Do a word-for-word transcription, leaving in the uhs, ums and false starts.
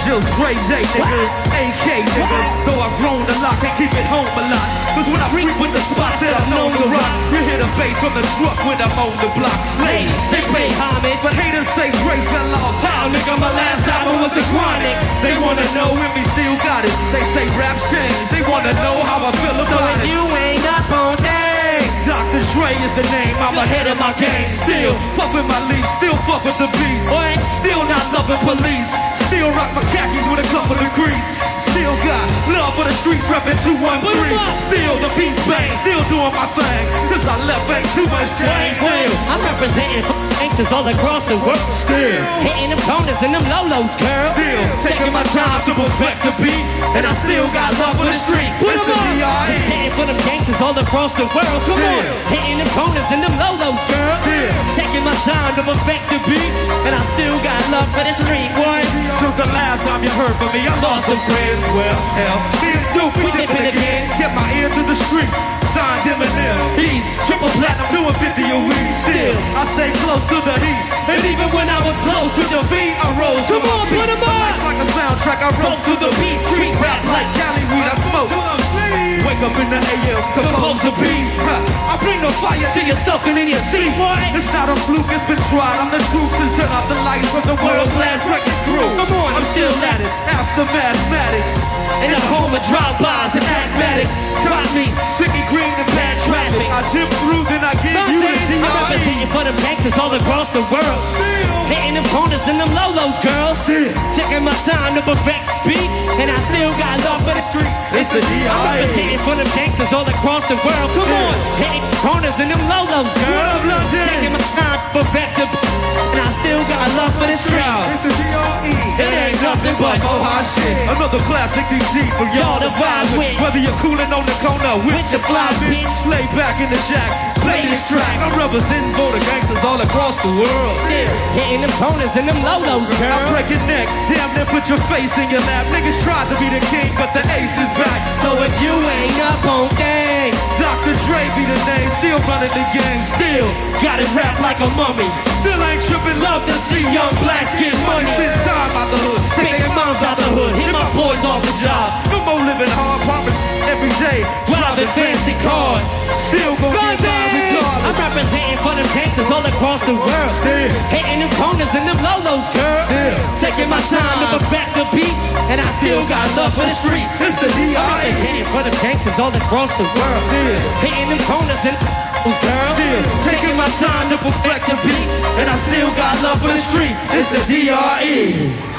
Jill Dre J, nigga, A K, nigga. Though I've grown a lot, can't keep it home a lot. Cause when I frequent the spot that I'm known to rock, you hear the bass from the truck when I'm on the block. Ladies, they pay homage, but haters say Dre fell off. How, nigga, my last album was The Chronic. They wanna know if we still got it. They say rap changed. They wanna know how I feel So about if it. you ain't up on day, Doctor Dre is the name. I'm ahead of my game. Still puffin' my leaf. Still fuck with the beats. what? Still not loving police. Still rock my khakis with a couple of grease. Still got love for the streets, reppin' two one three. Still the beats bang. Still doing my thing. Since I left, ain't too much change. Still, I'm representing gangsters all across the world. still, Hitting them corners and them lolos, girl. still taking my time to perfect the beat. And I still got love for the street. Put It's 'em the on. D R E. Hitting for them gangsters all across the world. Come on. Still. Hitting them corners and them lolos, girl. Still. Taking my time to perfect the beat. And I still got love for the street, boy. Since the last time you heard from me, I lost some friends. Well, hell, me and Snoop, we dipping again. Get my ear to the street. Signed Eminem. He's triple platinum, doing fifty a week. Still, I stay close to the heat. And even when I was close to your feet, I rose. Come to my on, feet. put 'em My on. life's like a soundtrack, I wrote to the beat. Street rap like Cali weed, I smoke. Wake up in the A M, composed to be. Huh. I bring the fire to yourself and in your seat. It's not a fluke, it's been tried. I'm the truth since turn off the lights from the world class record crew. Come on, I'm still at it, after mathematics. In the home of drive-bys and asthmatics. Got me. Tricky green and bad traffic. I dip through, then I give you the I'm D R E. representing for them gangsters all across the world. Hitting them corners and them lolos, girl. Still, Taking my time to perfect the beat. And I still got love for the street. it's the D I'm R E. representing for them gangsters all across the world. Come Yeah. on. Hitting corners and them lolos, girl. What up, London? Taking my time to perfect the beat. And I still got love for the street. It's the D R E. It ain't nothing but Oh, hot shit. Another classic D G for y'all to vibe with. Whether you're coolin' on the corner with your fly bitch, lay back in the shack, play this track. I'm representing for the gangsters all across the world. Still hitting them corners and them lolos, I girl. break your neck, damn near put your face in your lap. Niggas tried to be the king, but the ace is back. So if you ain't up on game, Doctor Dre be the name, still running the game. still got it wrapped like a mummy. Still ain't tripping, love to see young blacks get money. Spend time out the hood, Take their moms out the hood, hit my boys off the job. no more living hard, popping every day. Driving fancy cars. Still gon' get by I'm regardless. representing for them gangsters all across the world. Still, Hitting them corners and them lolos, girl. still, Taking my time to perfect the beat. And I still got love for the street. it's the D R E. Representing for them gangsters all across the world. Still, Hitting them corners and girl. still, taking my time to perfect the beat. And I still got love for the street. It's the D R E.